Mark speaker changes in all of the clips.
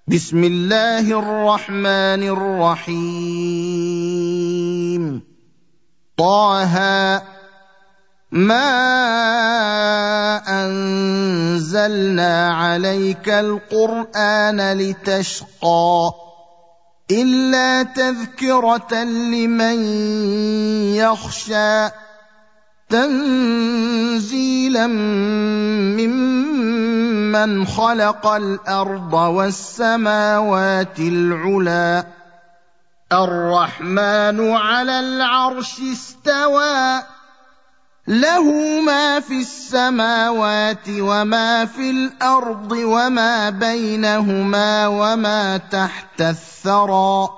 Speaker 1: بسم الله الرحمن الرحيم طه ما أنزلنا عليك القرآن لتشقى إلا تذكرة لمن يخشى تنزيلا ممن خلق الأرض والسماوات العلى الرحمن على العرش استوى له ما في السماوات وما في الأرض وما بينهما وما تحت الثرى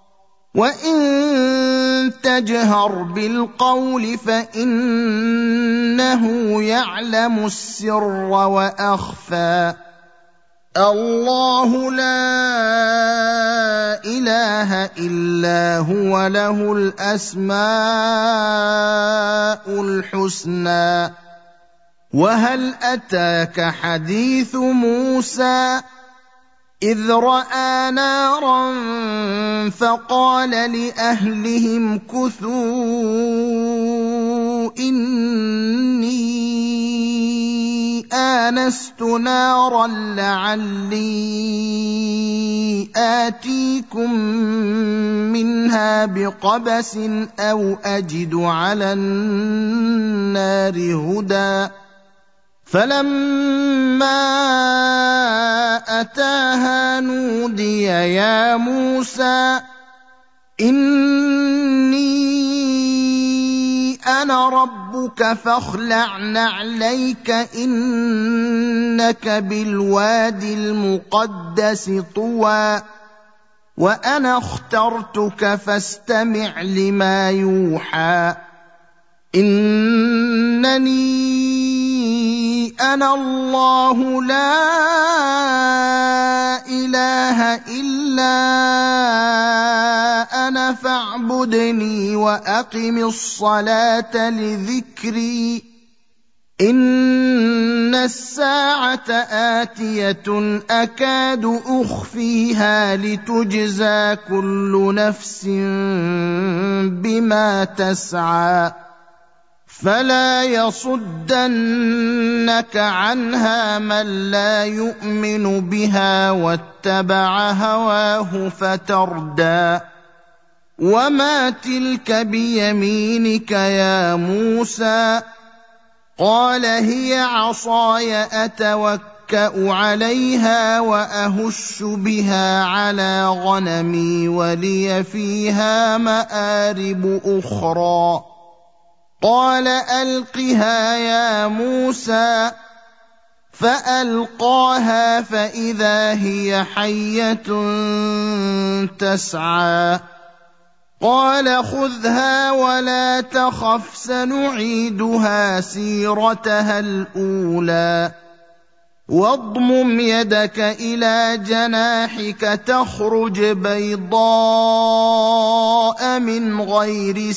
Speaker 1: وإن تجهر بالقول فإنه يعلم السر وأخفى الله لا إله إلا هو له الأسماء الحسنى وهل أتاك حديث موسى إذ رأى نارا فقال لأهلهم كثوا إني آنست نارا لعلي آتيكم منها بقبس أو أجد على النار هدى فلما أتاها نودي يا موسى إني أنا ربك فاخلع نعليك إنك بالوادي المقدس طوى وأنا اخترتك فاستمع لما يوحى إنني أنا الله لا إله إلا أنا فاعبدني وأقم الصلاة لذكري إن الساعة آتية أكاد أخفيها لتجزى كل نفس بما تسعى فلا يصدنك عنها من لا يؤمن بها واتبع هواه فتردى وما تلك بيمينك يا موسى قال هي عصاي أتوكأ عليها وأهش بها على غنمي ولي فيها مآرب أخرى قال ألقها يا موسى فألقاها فإذا هي حية تسعى قال خذها ولا تخف سنعيدها سيرتها الأولى واضمم يدك إلى جناحك تخرج بيضاء من غير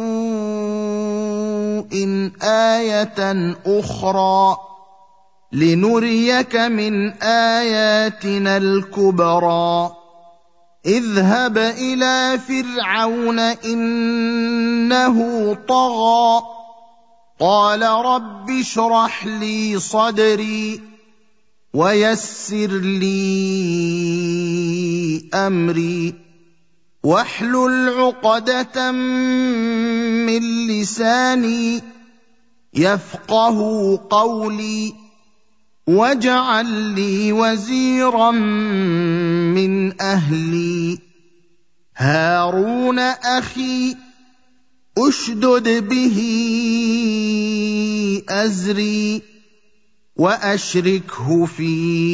Speaker 1: سوء آية أخرى لنريك من آياتنا الكبرى اذهب إلى فرعون إنه طغى قال رب اشرح لي صدري ويسر لي أمري واحلل عقدة من لساني يفقه قولي واجعل لي وزيرا من أهلي هارون أخي أشدد به أزري وأشركه في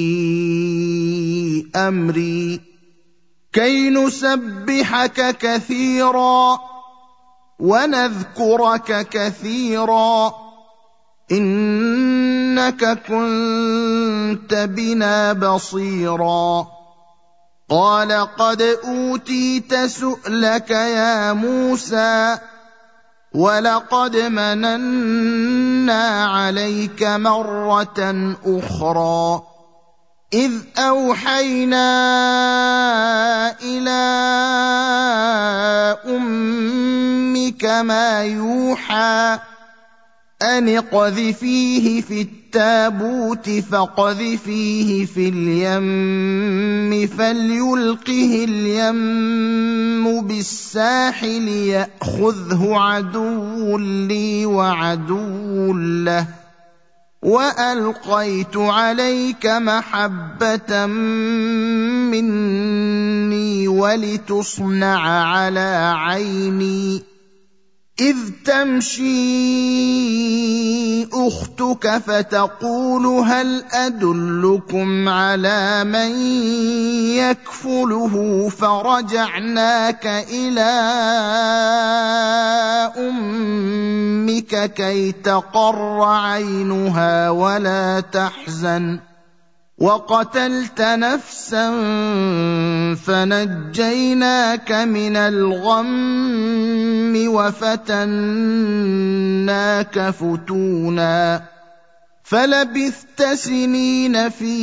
Speaker 1: أمري كي نسبحك كثيرا ونذكرك كثيرا إنك كنت بنا بصيرا قال قد أوتيت سؤلك يا موسى ولقد مننا عليك مرة أخرى إذ أوحينا إلى أمك ما يوحى أن اقذفيه في التابوت فاقذفيه في اليم فليلقه اليم بالساحل يأخذه عدو لي وعدو له وألقيت عليك محبة مني ولتصنع على عيني إذ تمشي أختك فتقول هل أدلكم على من يكفله فرجعناك إلى أمك كي تقر عينها ولا تحزن وقتلت نفسا فنجيناك من الغم وفتناك فتونا فلبثت سنين في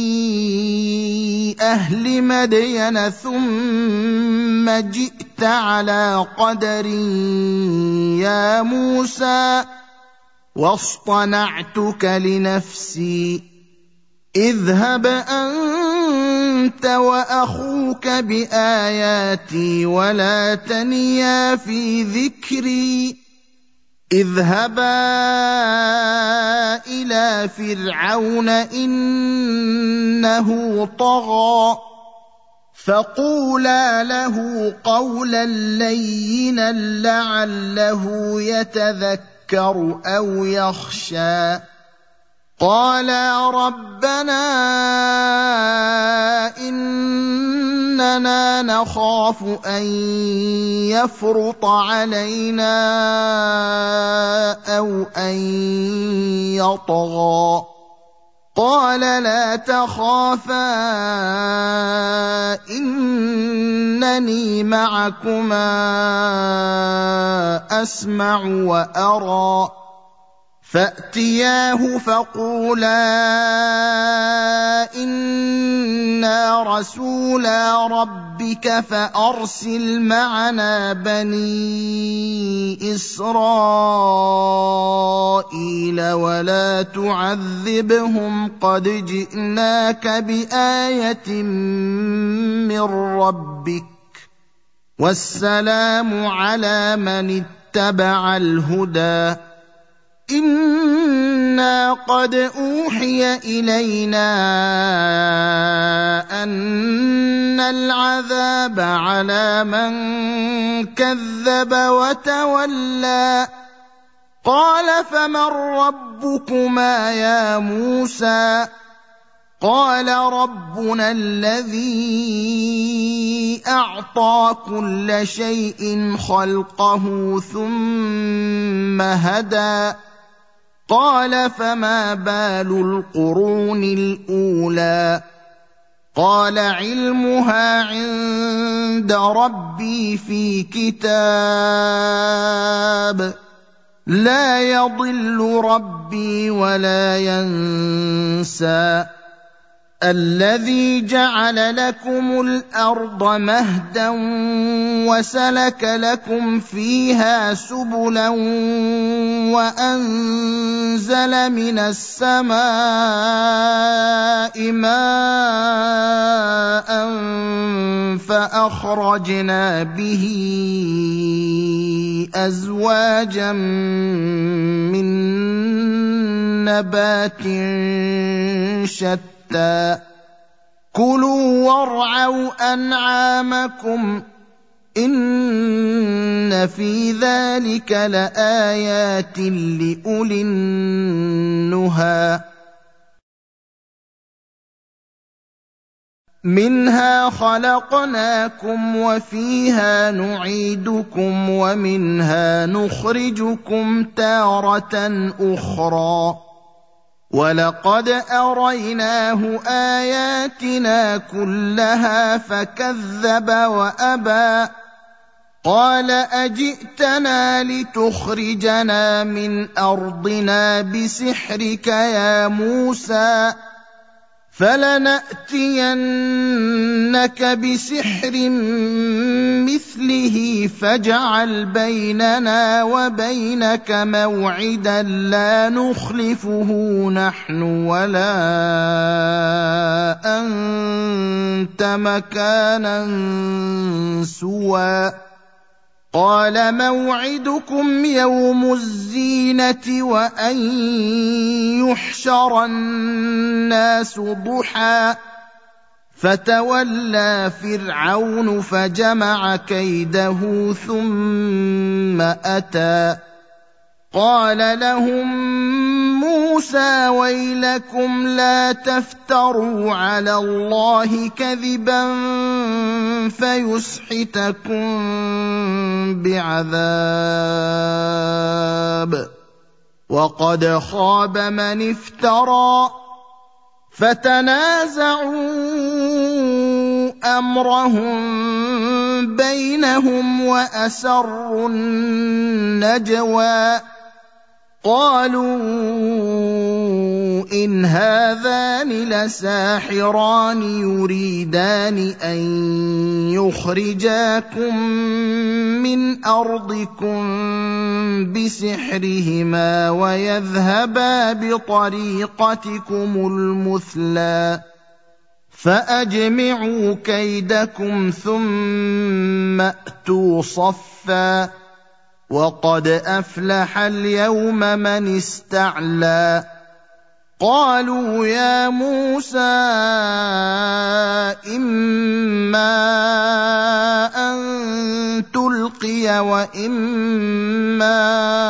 Speaker 1: أهل مدين ثم جئت على قدر يا موسى واصطنعتك لنفسي اذهب أنت وأخوك بآياتي ولا تنيا في ذكري اذهبا إلى فرعون إنه طغى فقولا له قولا لينا لعله يتذكر أو يخشى قالا ربنا إننا نخاف أن يفرط علينا أو أن يطغى قال لا تخافا إنني معكما أسمع وأرى فأتياه فقولا إنا رسولا ربك فأرسل معنا بني إسرائيل ولا تعذبهم قد جئناك بآية من ربك والسلام على من اتبع الهدى إنا قد أوحي إلينا أن العذاب على من كذب وتولى قال فمن ربكما يا موسى قال ربنا الذي أعطى كل شيء خلقه ثم هدى قال فما بال القرون الأولى قال علمها عند ربي في كتاب لا يضل ربي ولا ينسى الذي جعل لكم الأرض مهدا وسلك لكم فيها سبلا وأنزل من السماء ماء فأخرجنا به أزواجا من نبات شتى كلوا وارعوا أنعامكم إن في ذلك لآيات لأولي النهى منها خلقناكم وفيها نعيدكم ومنها نخرجكم تارة أخرى ولقد أريناه آياتنا كلها فكذب وأبى قال أجئتنا لتخرجنا من أرضنا بسحرك يا موسى فلنأتينك بسحر مثله فاجعل بيننا وبينك موعدا لا نخلفه نحن ولا أنت مكانا سوى قال موعدكم يوم الزينة وأن يحشر الناس ضحى فتولى فرعون فجمع كيده ثم أتى قال لهم موسى ويلكم لا تفتروا على الله كذبا فيسحتكم بعذاب وقد خاب من افترى فتنازعوا أمرهم بينهم وأسروا النجوى قالوا إن هذان لساحران يريدان أن يخرجاكم من أرضكم بسحرهما ويذهبا بطريقتكم المثلى فأجمعوا كيدكم ثم أتوا صفا وقد أفلح اليوم من استعلى قالوا يا موسى إما أن تلقي وإما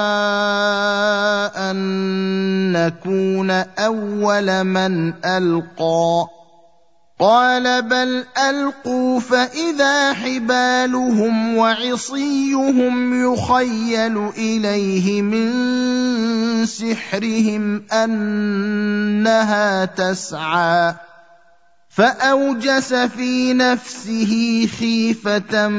Speaker 1: أن نكون أول من ألقى قال بل ألقوا فإذا حبالهم وعصيهم يخيل إليه من سحرهم أنها تسعى فأوجس في نفسه خيفة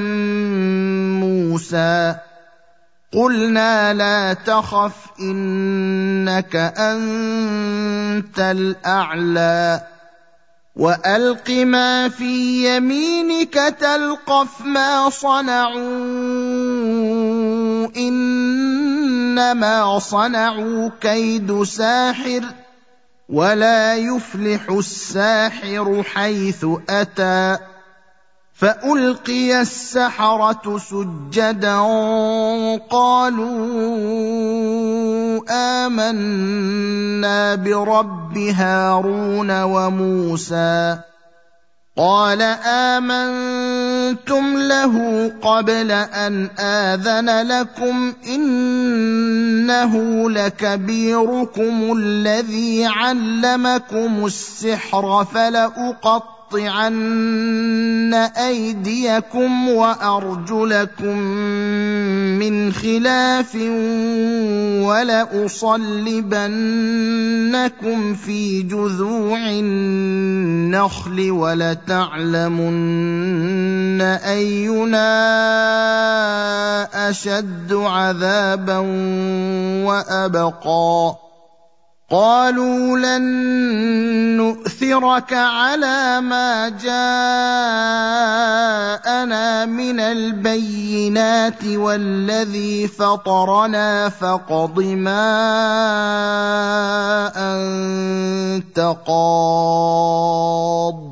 Speaker 1: موسى قلنا لا تخف إنك أنت الأعلى وألق ما في يمينك تلقف ما صنعوا إنما صنعوا كيد ساحر ولا يفلح الساحر حيث أتى فألقي السحرة سجدا قالوا آمنا برب هارون وموسى قال آمنتم له قبل أن آذن لكم إنه لكبيركم الذي علمكم السحر فلأقطعن أيديكم وأرجلكم من خلاف ولأصلبنكم في جذوع النخل ولتعلمن أينا أشد عذابا وأبقى قالوا لن نؤثرك على ما جاءنا من البينات والذي فطرنا فاقض ما أنت قاض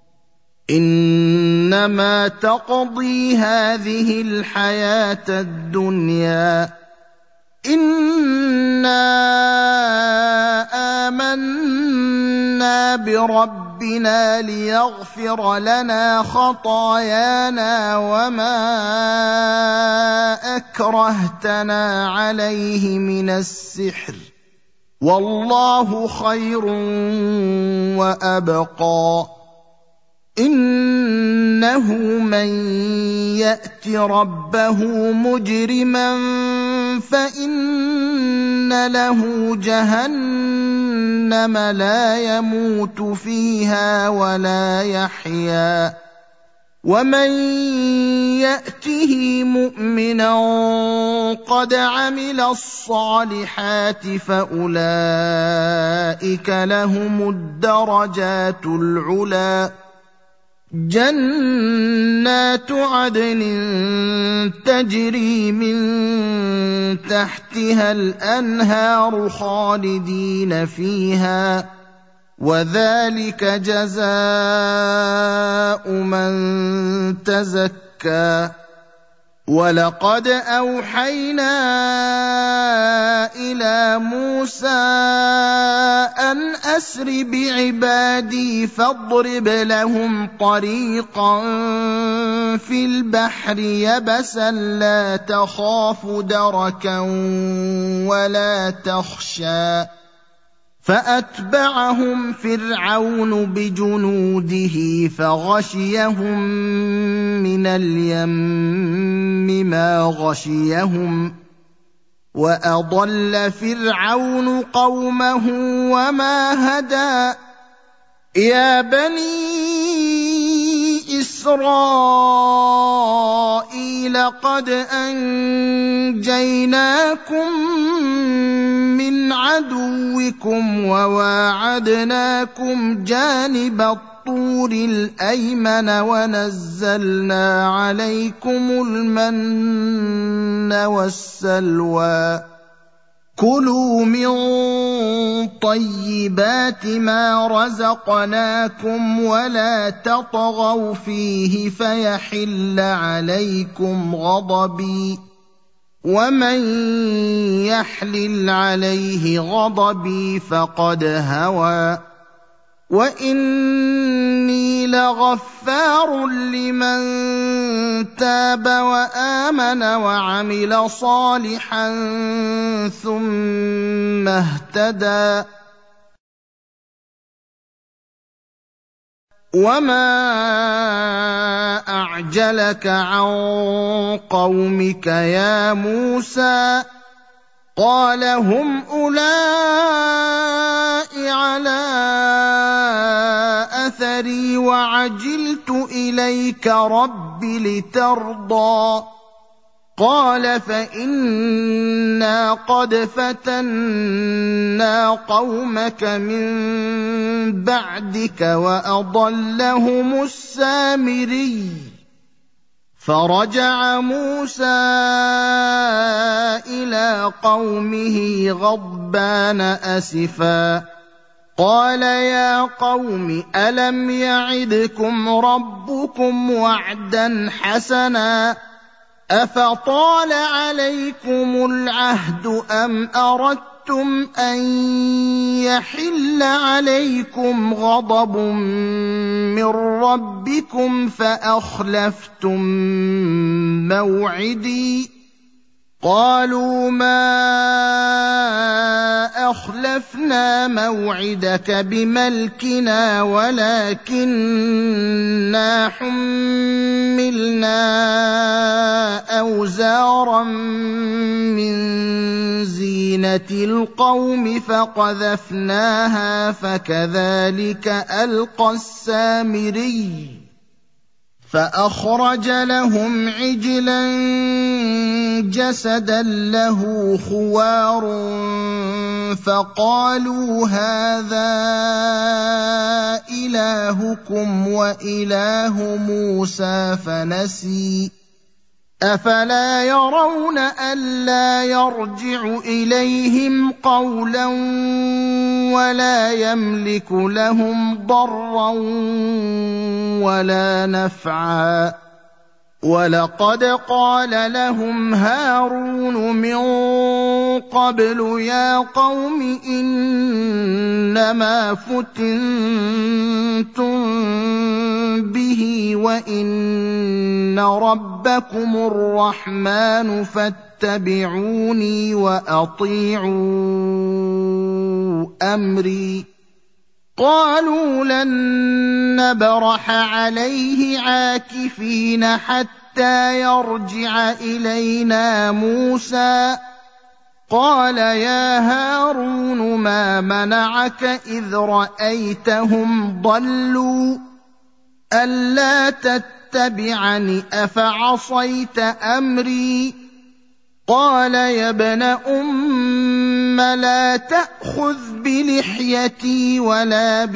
Speaker 1: إنما تقضي هذه الحياة الدنيا إنا آمنا بربنا ليغفر لنا خطايانا وما أكرهتنا عليه من السحر والله خير وأبقى إنه من يأت ربه مجرما فإن له جهنم لا يموت فيها ولا يحيا ومن ياته مؤمنا قد عمل الصالحات فاولئك لهم الدرجات العلى جنات عدن تجري من تحتها الانهار خالدين فيها وذلك جزاء من تزكى ولقد اوحينا الى موسى ان اسر بعبادي فاضرب لهم طريقا في البحر يبسا لا تخاف دركا ولا تخشى فاتبعهم فرعون بجنوده فغشيهم من اليم ما غشيهم واضل فرعون قومه وما هدى يا بني إسرائيل قد أنجيناكم من عدوكم وواعدناكم جانب الطور الأيمن ونزلنا عليكم المن والسلوى كلوا من طيبات ما رزقناكم ولا تطغوا فيه فيحل عليكم غضبي ومن يحلل عليه غضبي فقد هوى واني لغفار لمن تاب وامن وعمل صالحا ثم اهتدى وما اعجلك عن قومك يا موسى قال هم أولئك على أثري وعجلت إليك رب لترضى قال فإنا قد فتنا قومك من بعدك وأضلهم السامري فرجع موسى إلى قومه غضبان أسفا قال يا قوم ألم يعدكم ربكم وعدا حسنا أفطال عليكم العهد أم أردتم أن يحل عليكم غضب من ربكم فأخلفتم موعدي قالوا ما أخلفنا موعدك بملكنا ولكننا حملنا أوزارا من زينة القوم فقذفناها فكذلك ألقى السامري فأخرج لهم عجلا جسدا له خوار فقالوا هذا إلهكم وإله موسى فنسي أفلا يرون ألا يرجع إليهم قولا ولا يملك لهم ضرا ولا نفعا ولقد قال لهم هارون من قبل يا قوم إنما فتنتم به وإن ربكم الرحمن فاتبعوني وأطيعوا أمري قالوا لن نبرح عليه عاكفين حتى يرجع إلينا موسى قال يا هارون ما منعك إذ رأيتهم ضلوا ألا تتبعني أفعصيت أمري قال يا ابن أم لا تأخذ بلحيتي ولا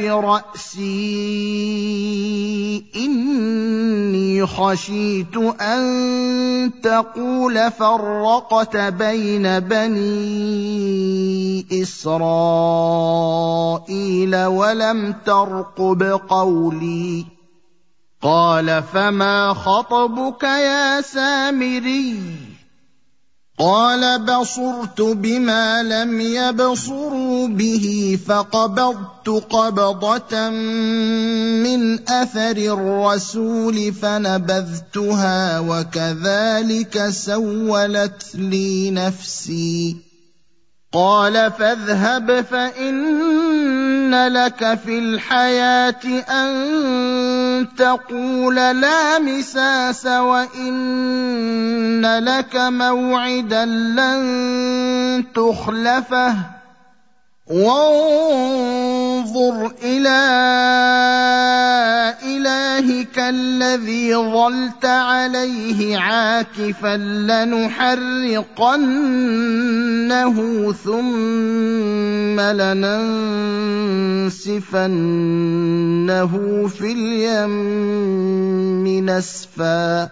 Speaker 1: برأسي إني خشيت أن تقول فرقت بين بني إسرائيل ولم ترقب قولي قال فما خطبك يا سامري قال بصرت بما لم يبصروا به فقبضت قبضة من أثر الرسول فنبذتها وكذلك سولت لي نفسي قال فاذهب فإن لك في الحياة أن تقول لا مساس وإن لك موعدا لن تخلفه وانظر إلى إلهك الذي ظلت عليه عاكفا لنحرقنه ثم لننسفنه في اليم نسفا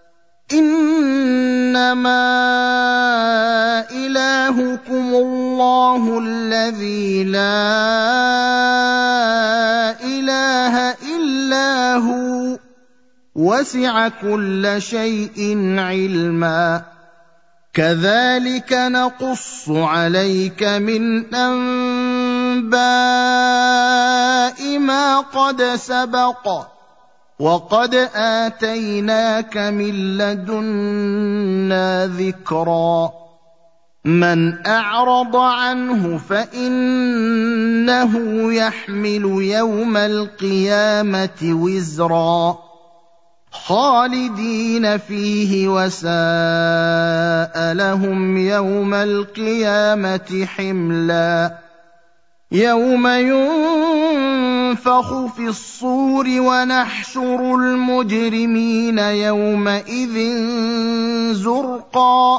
Speaker 1: إنما إلهكم الله الذي لا إله إلا هو وسع كل شيء علما كذلك نقص عليك من أنباء ما قد سبق وقد آتيناك من لدنا ذكرا من أعرض عنه فإنه يحمل يوم القيامة وزرا خالدين فيه وساء لهم يوم القيامة حملا يوم ينفخ في الصور ونحشر المجرمين يومئذ زرقا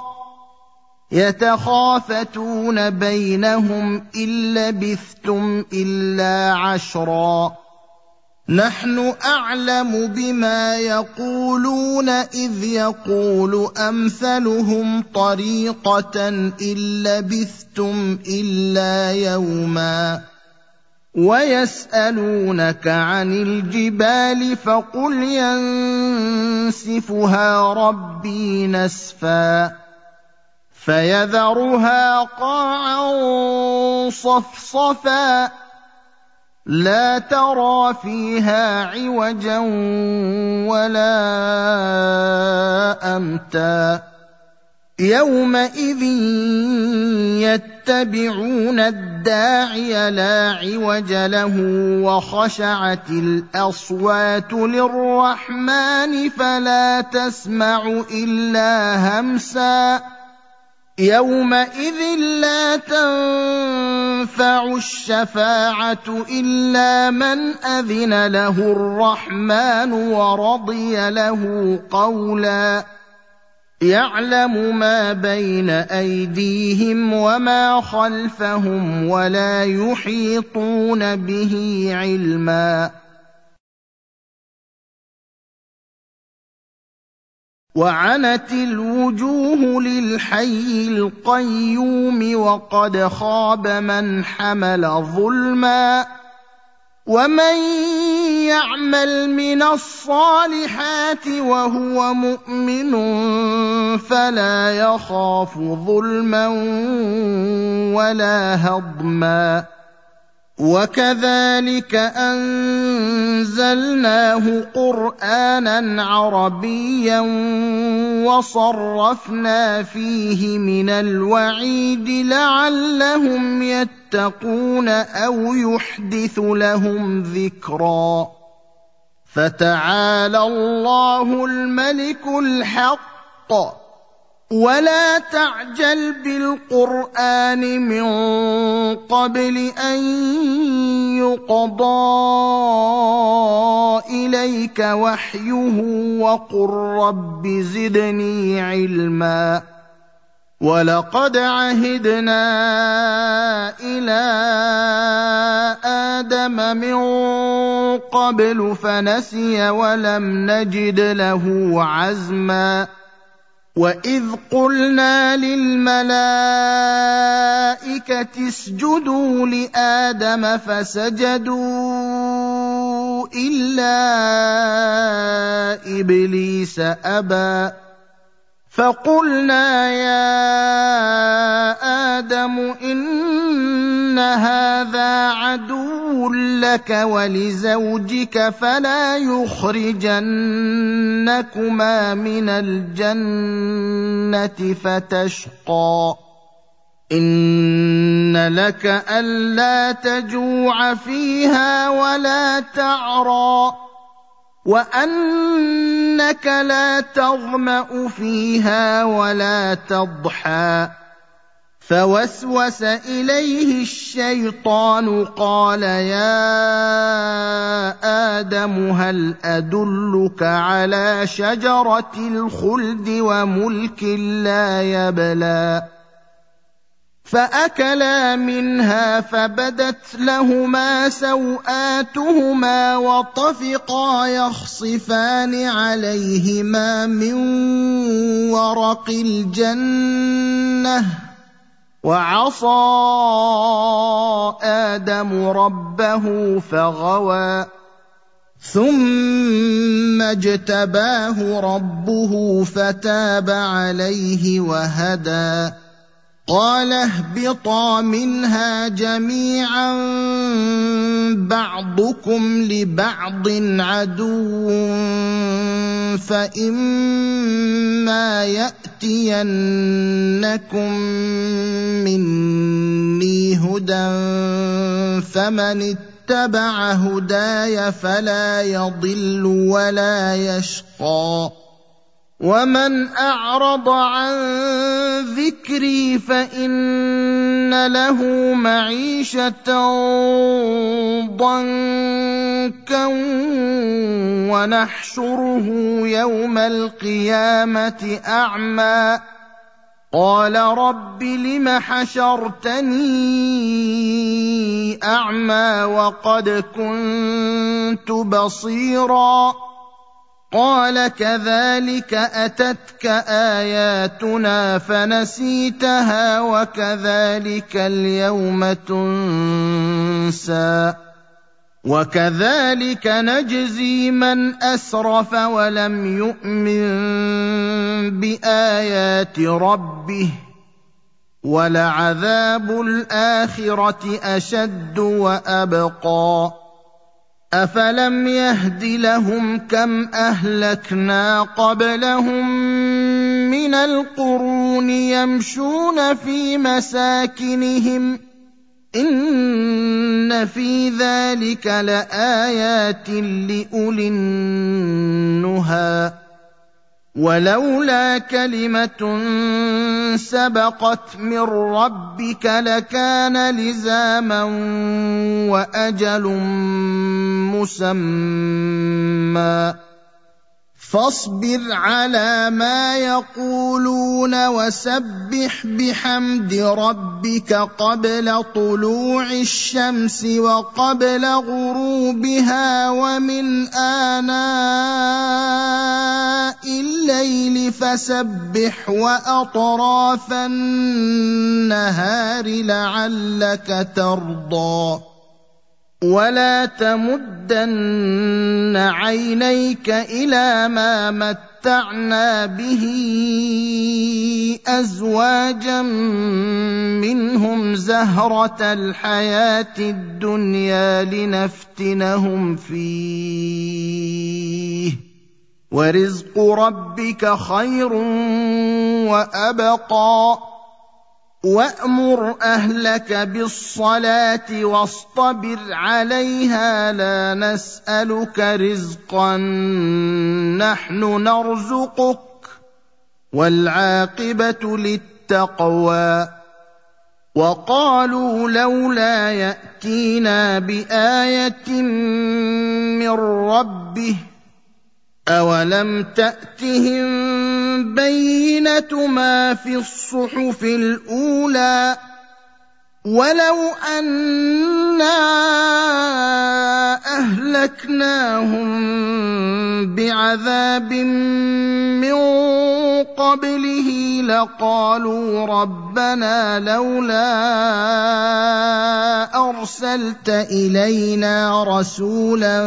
Speaker 1: يتخافتون بينهم إن لبثتم إلا عشرا نحن أعلم بما يقولون إذ يقول أمثلهم طريقة إن لبثتم إلا يوما ويسألونك عن الجبال فقل ينسفها ربي نسفا فيذرها قاعا صفصفا لا ترى فيها عوجا ولا أمتا يومئذ يتبعون الداعي لا عوج له وخشعت الأصوات للرحمن فلا تسمع إلا همسا يومئذ لا تنفع الشفاعة إلا من أذن له الرحمن ورضي له قولا يعلم ما بين أيديهم وما خلفهم ولا يحيطون به علما وعنت الوجوه للحي القيوم وقد خاب من حمل ظلما ومن يعمل من الصالحات وهو مؤمن فلا يخاف ظلما ولا هضما وكذلك أنزلناه قرآنا عربيا وصرفنا فيه من الوعيد لعلهم يتقون أو يحدث لهم ذكرا فتعالى الله الملك الحق ولا تعجل بالقرآن من قبل أن يقضى إليك إليك وحيه وقل رب زدني علما ولقد عهدنا إلى آدم من قبل فنسي ولم نجد له عزما وإذ قلنا للملائكة اسجدوا لآدم فسجدوا إلا إبليس أبى فقلنا يا آدم إن هذا عدو لك ولزوجك فلا يخرجنكما من الجنة فتشقى إن لك ألا تجوع فيها ولا تعرى وأنك لا تظمأ فيها ولا تضحى فوسوس إليه الشيطان قال يا آدم هل أدلك على شجرة الخلد وملك لا يبلى فأكلا منها فبدت لهما سوآتهما وطفقا يخصفان عليهما من ورق الجنة وعصى آدم ربه فغوى ثم اجتباه ربه فتاب عليه وهدى قال اهبطا منها جميعا بعضكم لبعض عدو فإما يأتينكم مني هدى فمن اتبع هداي فلا يضل ولا يشقى ومن أعرض عن ذكري فإن له معيشة ضنكا ونحشره يوم القيامة أعمى قال رب لم حشرتني أعمى وقد كنت بصيرا قال كذلك أتتك آياتنا فنسيتها وكذلك اليوم تنسى وكذلك نجزي من أسرف ولم يؤمن بآيات ربه ولعذاب الآخرة أشد وأبقى أفلم يهد لهم كم أهلكنا قبلهم من القرون يمشون في مساكنهم إن في ذلك لآيات لأولي النهى ولولا كلمة سبقت من ربك لكان لزاما وأجل مسمى فاصبر على ما يقولون وسبح بحمد ربك قبل طلوع الشمس وقبل غروبها ومن آناء الليل فسبح وأطراف النهار لعلك ترضى ولا تمدن عينيك إلى ما متعنا به أزواجا منهم زهرة الحياة الدنيا لنفتنهم فيه ورزق ربك خير وأبقى وأمر أهلك بالصلاة واصطبر عليها لا نسألك رزقا نحن نرزقك والعاقبة للتقوى وقالوا لولا يأتينا بآية من ربه أولم تأتهم بينة ما في الصحف الأولى ولو أنا أهلكناهم بعذاب من قبله لقالوا ربنا لولا أرسلت إلينا رسولا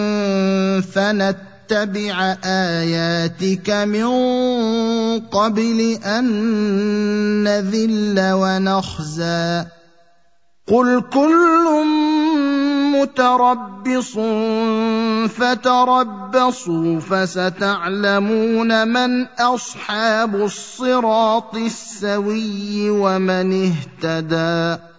Speaker 1: فنتبع آياتك من قبل أن نذل ونخزى قل كل متربص فتربصوا فستعلمون من أصحاب الصراط السوي ومن اهتدى